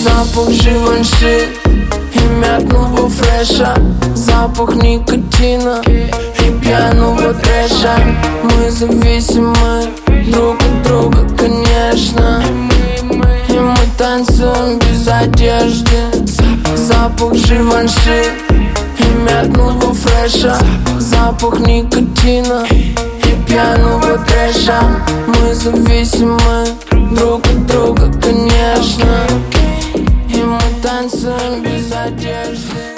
Запах Живанши и мятного фреша, запах никотина и пьяного трэша. Мы зависимы друг от друга, конечно, и мы танцуем без одежды. Запах Живанши и мятного фреша, запах никотина и пьяного трэша. Мы зависимы друг от друга, конечно, и мы танцуем без одежды.